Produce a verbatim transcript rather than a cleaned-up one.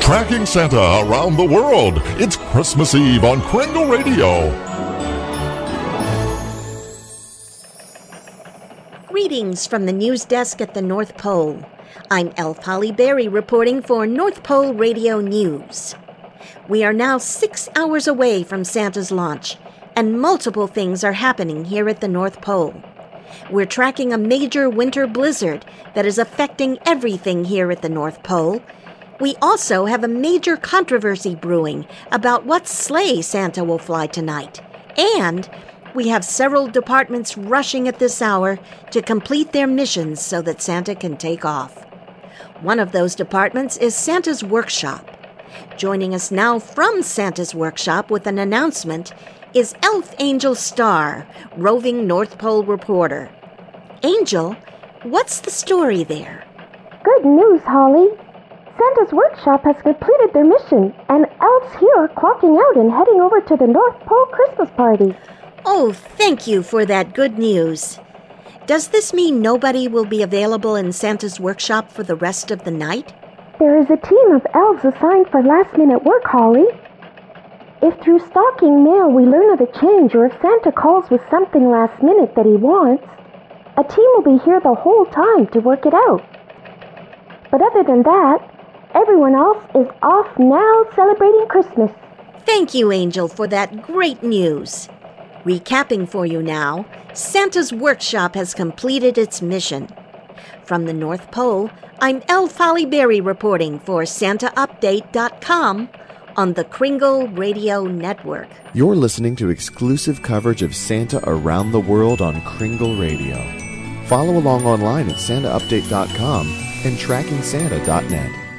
Tracking Santa around the world. It's Christmas Eve on Kringle Radio. Greetings from the news desk at the North Pole. I'm Elf Holly Berry reporting for North Pole Radio News. We are now six hours away from Santa's launch, and multiple things are happening here at the North Pole. We're tracking a major winter blizzard that is affecting everything here at the North Pole. We also have a major controversy brewing about what sleigh Santa will fly tonight. And we have several departments rushing at this hour to complete their missions so that Santa can take off. One of those departments is Santa's Workshop. Joining us now from Santa's Workshop with an announcement is Elf Angel Starr, roving North Pole reporter. Angel, what's the story there? Good news, Holly. Santa's Workshop has completed their mission, and elves here are clocking out and heading over to the North Pole Christmas party. Oh, thank you for that good news. Does this mean nobody will be available in Santa's Workshop for the rest of the night? There is a team of elves assigned for last-minute work, Holly. If through stalking mail we learn of a change, or if Santa calls with something last minute that he wants, a team will be here the whole time to work it out. But other than that, everyone else is off now celebrating Christmas. Thank you, Angel, for that great news. Recapping for you now, Santa's Workshop has completed its mission. From the North Pole, I'm Elf Holly Berry reporting for Santa Update dot com on the Kringle Radio Network. You're listening to exclusive coverage of Santa around the world on Kringle Radio. Follow along online at Santa Update dot com and Tracking Santa dot net.